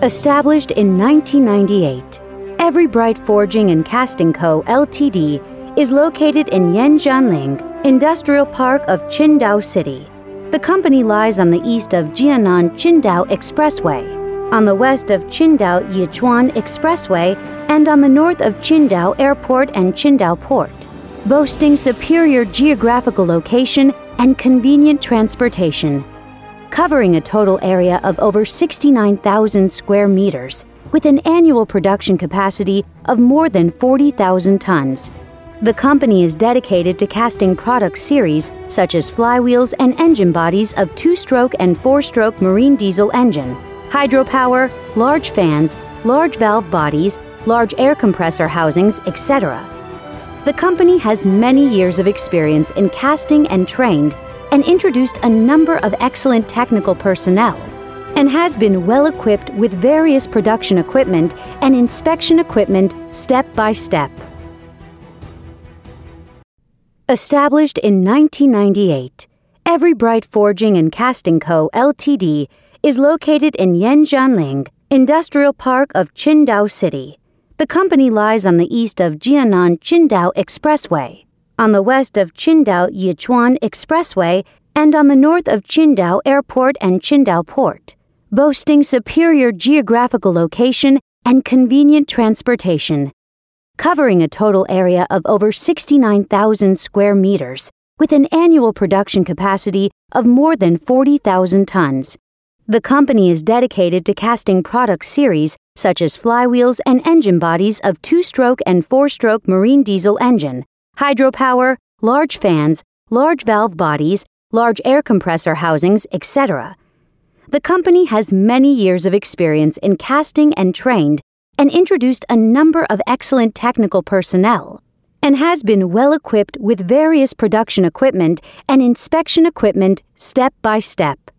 Established in 1998, Every Bright Forging and Casting Co., Ltd. is located in Yanjianling Industrial Park of Qingdao City. The company lies on the east of Jianan-Qingdao Expressway, on the west of Qingdao-Yichuan Expressway, and on the north of Qingdao Airport and Qingdao Port, boasting superior geographical location and convenient transportation. Covering a total area of over 69,000 square meters, with an annual production capacity of more than 40,000 tons. The company is dedicated to casting product series such as flywheels and engine bodies of two-stroke and four-stroke marine diesel engine, hydropower, large fans, large valve bodies, large air compressor housings, etc. The company has many years of experience in casting and trained and introduced a number of excellent technical personnel, and has been well equipped with various production equipment and inspection equipment step by step. Established in 1998, Every Bright Forging and Casting Co., Ltd. is located in Yanjianling Industrial Park of Qingdao City. The company lies on the east of Jianan-Qingdao Expressway, on the west of Qingdao-Yichuan Expressway, and on the north of Qingdao Airport and Qingdao Port, boasting superior geographical location and convenient transportation. Covering a total area of over 69,000 square meters, with an annual production capacity of more than 40,000 tons. The company is dedicated to casting product series such as flywheels and engine bodies of two-stroke and four-stroke marine diesel engine, hydropower, large fans, large valve bodies, large air compressor housings, etc. The company has many years of experience in casting and trained and introduced a number of excellent technical personnel, and has been well equipped with various production equipment and inspection equipment step by step.